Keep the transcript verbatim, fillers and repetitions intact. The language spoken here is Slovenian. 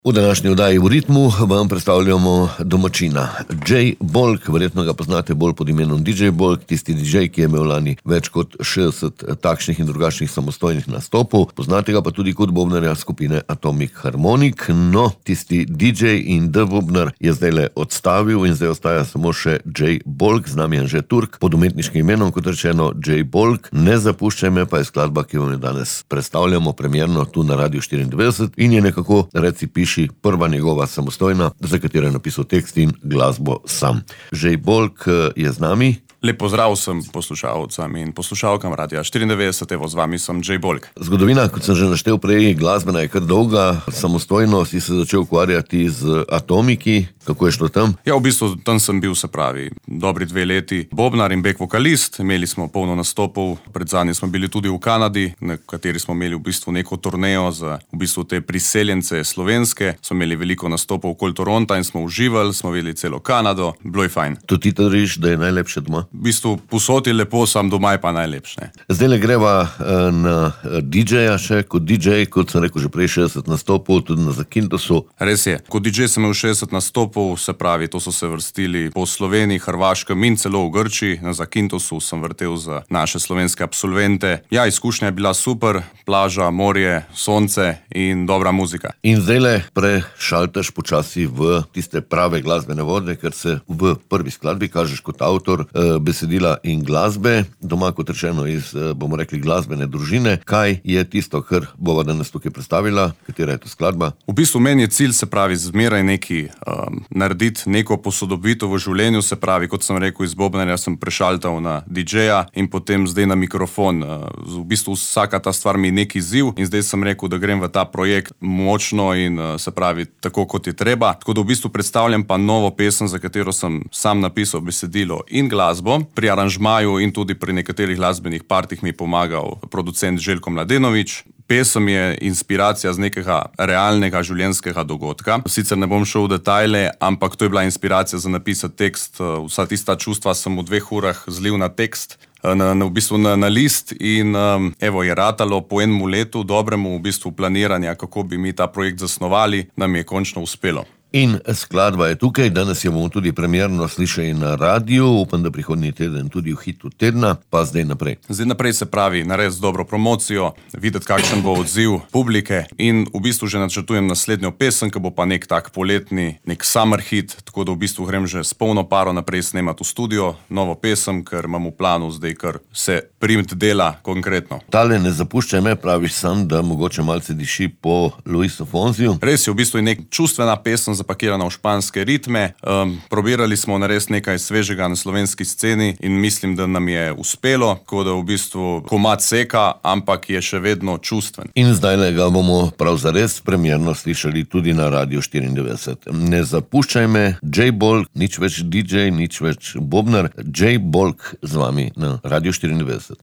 V današnji oddaji V ritmu vam predstavljamo domačina. Jay Bolk, verjetno ga poznate bolj pod imenom D J Bolk, tisti D J, ki je imel lani več kot šestdeset takšnih in drugačnih samostojnih nastopov. Poznate ga pa tudi kot bobnarja skupine Atomic Harmonic. No, tisti D J in The Bobnar je zdajle odstavil in zdaj ostaja samo še Jay Bolk, z nami je Anže Turk, pod umetniškim imenom, kot rečeno Jay Bolk. Ne zapuščaj me pa je skladba, ki vam jo danes predstavljamo premierno tu na Radiu štiriindevetdeset in je nekako, reci piši, prva njegova samostojna, za katero je napisal tekst in glasbo sam. Jay Bolk je z nami. Lep pozdrav vsem poslušalcem in poslušalkam Radia štiriindevetdeset, evo z vami sem Jay Bolk. Zgodovina, kot sem že naštel prej, glasbena je kar dolga, samostojno si se začel ukvarjati z Atomiki. Kako je šlo tam? Ja, v bistvu tam sem bil, se pravi, dobri dve leti bobnar in back vokalist. Imeli smo polno nastopov, pred zadnji smo bili tudi v Kanadi, na kateri smo imeli v bistvu neko turnejo za v bistvu te priseljence slovenske. Smo imeli veliko nastopov okoli Toronta in smo uživali, smo videli celo Kanado, bilo je fajn. To ti trdiš, da je najlepše doma? V bistvu posod je lepo, sam doma je pa najlepše. Zdaj le greva na D J-ja še, kot D J, kot sem rekel že prej, šestdeset nastopov, tudi na Zakintosu. Res je, kot D J sem imel šestdeset nastopov, se pravi, to so se vrstili po Sloveniji, Hrvaškem in celo v Grčiji. Na Zakintosu sem vrtel za naše slovenske absolvente. Ja, izkušnja je bila super, plaža, morje, sonce in dobra muzika. In zdaj le prešaltaš počasi v tiste prave glasbene vode, ker se v prvi skladbi kažeš kot avtor besedila in glasbe, doma kot rečeno iz, bomo rekli, glasbene družine. Kaj je tisto, kar bova danes tukaj predstavila? Katera je to skladba? V bistvu meni je cilj, se pravi, zmeraj neki um, narediti neko posodobitev v življenju, se pravi, kot sem rekel, iz bobnarja sem prešaltal na D J-ja in potem zdaj na mikrofon. Uh, v bistvu vsaka ta stvar mi je neki izziv in zdaj sem rekel, da grem v ta projekt močno in uh, se pravi, tako kot je treba. Tako da v bistvu predstavljam pa novo pesem, za katero sem sam napisal besedilo in glasbo. Pri aranžmaju in tudi pri nekaterih glasbenih partih mi je pomagal producent Željko Mladenović. Pesem je inspiracija z nekega realnega življenjskega dogodka. Sicer ne bom šel v detajle, ampak to je bila inspiracija za napisati tekst. Vsa tista čustva sem v dveh urah zlil na tekst, na, na, v bistvu na, na list in um, evo je ratalo po enem letu dobremu v bistvu planiranja, kako bi mi ta projekt zasnovali, nam je končno uspelo. In skladba je tukaj, danes jo bomo tudi premierno slišali na radiju, upam, da prihodnji teden tudi v hitu tedna, pa zdaj naprej. Zdaj naprej se pravi, narediti dobro promocijo, videti, kakšen bo odziv publike in v bistvu že načrtujem naslednjo pesem, ki bo pa nek tak poletni, nek summer hit, tako da v bistvu grem že s polno paro naprej snemati v studio, novo pesem, ker imam v planu zdaj, ker se primt dela konkretno. Tale Ne zapuščaj me, praviš sam, da mogoče malce diši po Luisu Fonziju. Res je, v bistvu je nek čustvena pesem, zapakirana v španske ritme. Um, probirali smo narediti nekaj svežega na slovenski sceni in mislim, da nam je uspelo, tako da v bistvu komad seka, ampak je še vedno čustven. In zdaj ga bomo prav zares premierno slišali tudi na Radiu štiriindevetdeset. Ne zapuščaj me, Jay Bolk, nič več D J, nič več bobnar, Jay Bolk z vami na Radiu štiriindevetdeset.